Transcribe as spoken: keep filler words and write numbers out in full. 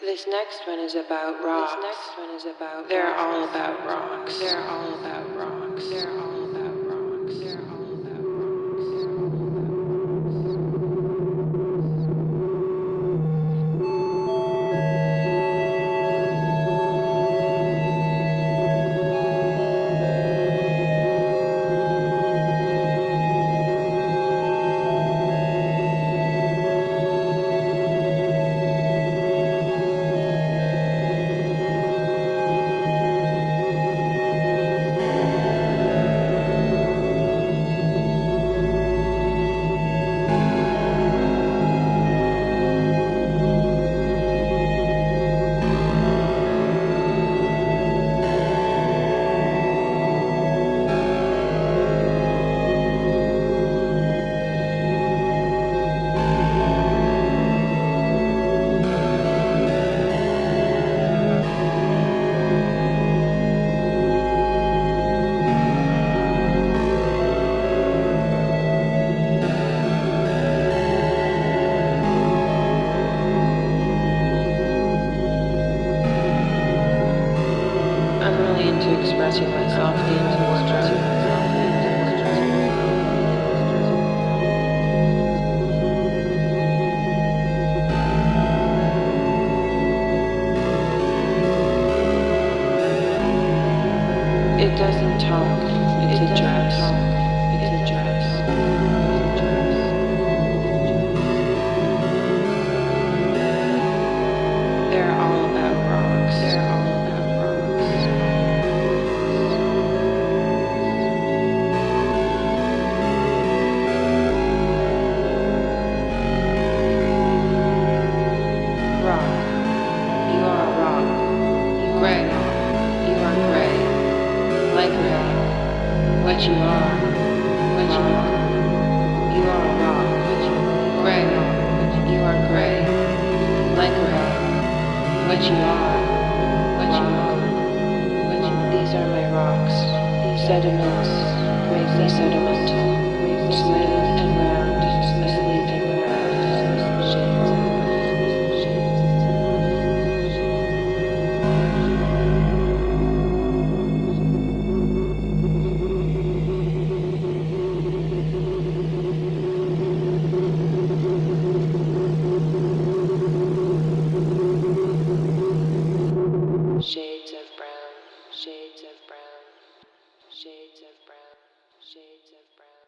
This next one is about rocks. This next one is about They're rocks. all about rocks. They're all about rocks. They're all about rocks. They're all about rocks. They're all about I'm really into expressing myself in words. It doesn't talk, it's a dress. It's a dress. They're all about rocks. They're all about rocks. Rock. You are a rock. Gray. You are gray. Like rock. What you are. What you are. You are a rock. Gray. You are gray. Like a rock. What you are. What you are. What you are. These are my rocks. Sediments. Gravely sedimental. Smooth and round. Asleep and around. Shades. Shades of brown, shades of brown, shades of brown, shades of brown.